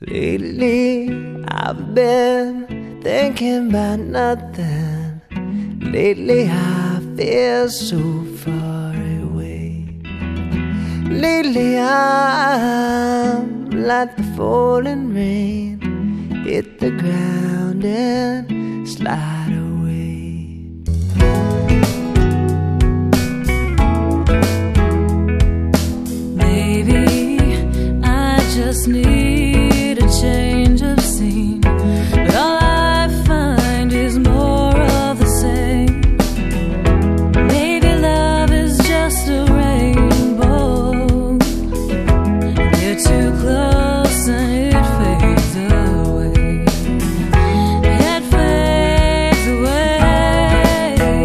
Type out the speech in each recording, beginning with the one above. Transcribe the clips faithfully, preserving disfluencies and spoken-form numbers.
Lately I've been thinking about nothing. Lately I feel so far away. Lately I'm like the falling rain, hit the ground and slide away. Maybe I just need a change of scene, but all I find is more of the same. Maybe love is just a rainbow, you're too close and it fades away. It fades away.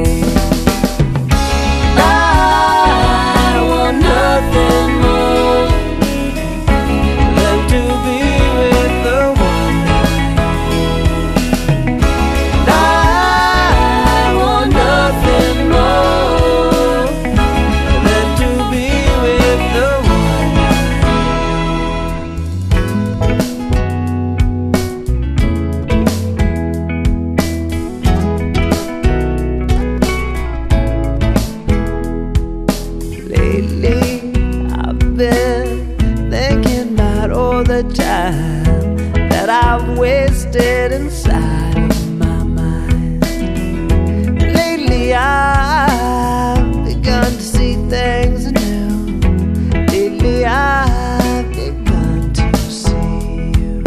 I want nothing more than to be with the one I want nothing more than to be with the one Lately I've been thinking about all the time that I've wasted inside of my mind. Lately I've begun to see things anew. Lately I've begun to see you.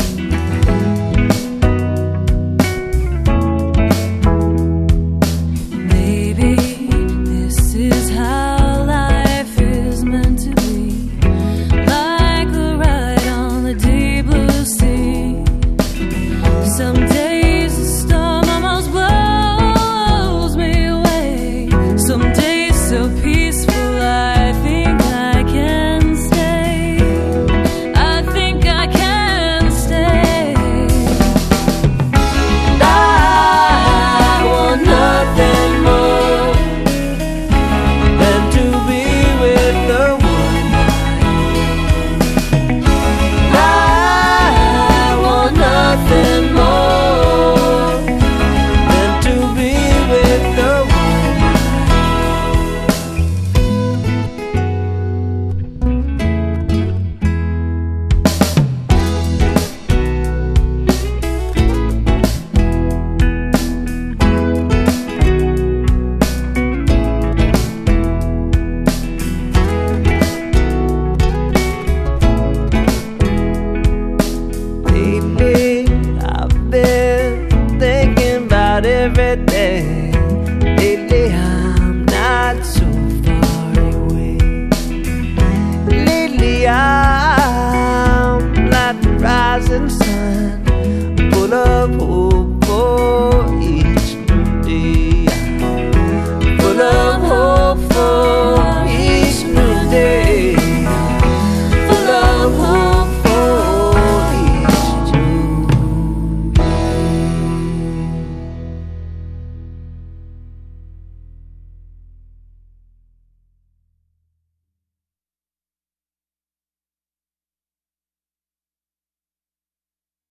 Maybe this is how life is meant to be, like a ride on the deep blue sea. Some days the storm almost blows me away. Some days so peaceful I think I can stay. I think I can stay. I want nothing more than to be with the one I want nothing more than to be with the one. Lately I've been thinking about everything. Lately I'm not so far away. Lately I'm like the rising sun, full of hope.